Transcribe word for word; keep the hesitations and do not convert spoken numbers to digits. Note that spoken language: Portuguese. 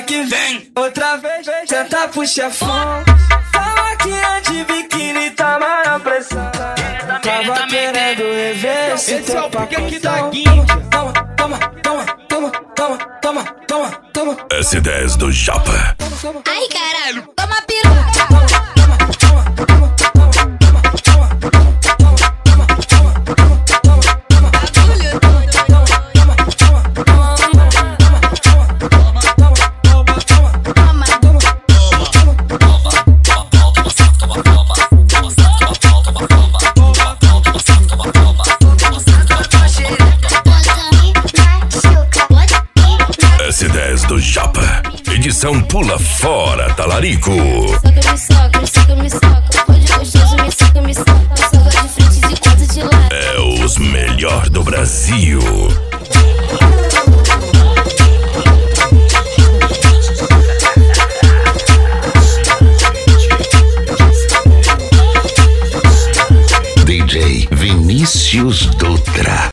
que vem. Outra vez, tenta pro chefão. Fala que é de biquíni, tá maior pressão. Tava querendo rever esse, esse teu papo aqui da guinha. Toma, toma, toma, toma, toma, toma, toma, toma. S dez do Japa. Ai, caralho, toma piroca. S dez do Japa. Edição Pula Fora, Talarico. Me soca, me soca, me soca. Pode gostoso, me soca, me soca. Soca de frente, de quatro, de lado. É os melhor do Brasil. D J Vinícius Dutra.